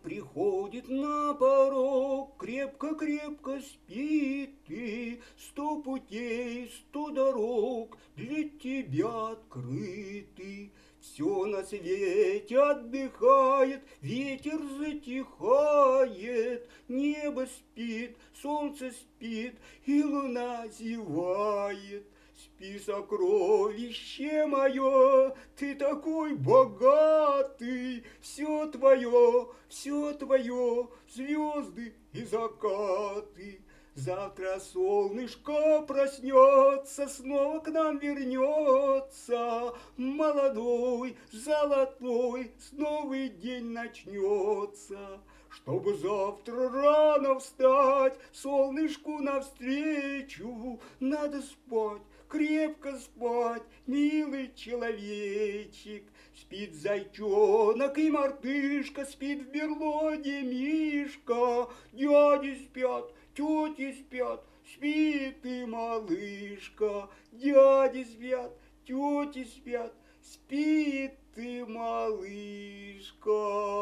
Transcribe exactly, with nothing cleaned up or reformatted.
приходит на порог, крепко-крепко спит ты. Сто путей, сто дорог для тебя открыты. Все на свете отдыхает, ветер затихает, небо спит, солнце спит, и луна зевает. Спи, сокровище мое, ты такой богатый, все твое, все твое, звезды и закаты. Завтра солнышко проснется, снова к нам вернется, молодой, золотой, с новый день начнется. Чтобы завтра рано встать, солнышку навстречу, надо спать, крепко спать, милый человечек. Спит зайчонок и мартышка, спит в берлоге мишка. Дяди спят, тети спят, спит и малышка. Дяди спят, тети спят, спит и малышка.